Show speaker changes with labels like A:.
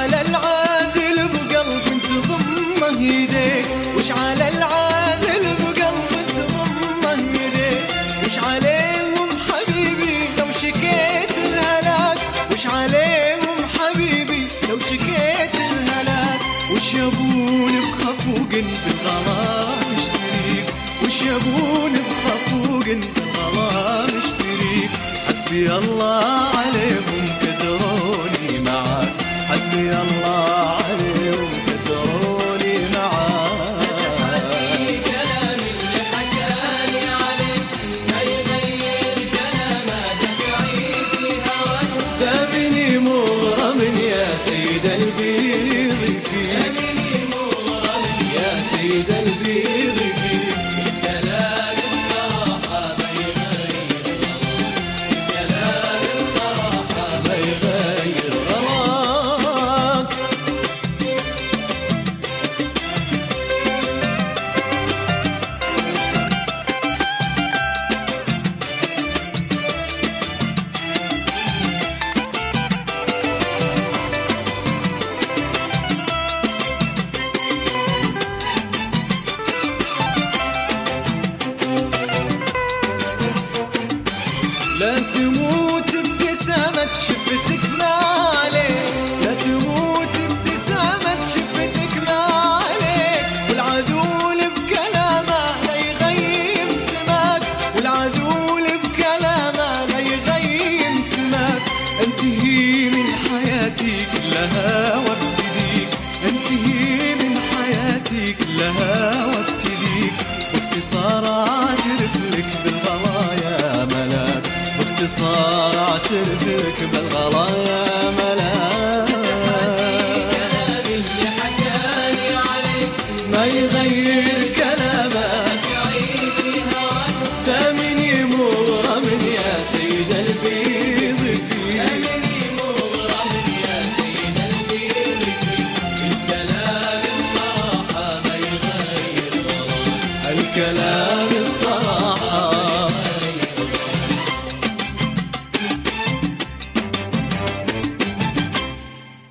A: على العاذل بقلب تضمه يديك، وش على العاذل بقلب تضمه يديك، وش عليهم حبيبي لو شكيت الهلاك، وش عليهم حبيبي لو شكيت الهلاك، وش يبون بخفوق بالغلا مشتريك، وش يبون بخفوق بالغلا مشتريك. حسبي الله عليهم كدروني معاك، حسبي الله عليهم كدروني معاك.
B: كلام اللي حكاني عليك ما يغير كلامك عيد لهواك.
A: دامني مغرم يا سيد البيض فيك،
B: دامني مغرم
A: يا سيد البيض فيك.
B: كلام الصراحة ما يغير كلام الصراحة
A: ما يغير غلاك. لا تموت ابتسامة شفتك ما عليك، لا تموت ابتسامة شفتك ما عليك، والعذول بكلامه لا يغيم سماك، والعذول بكلامه لا يغيم سماك. انتهي من حياتي كلها وابتديك، انتهي من حياتي كلها وابتديك، باختصار اعترف لك بالغلا يا ملاك، باختصار اعترف لك بالغلا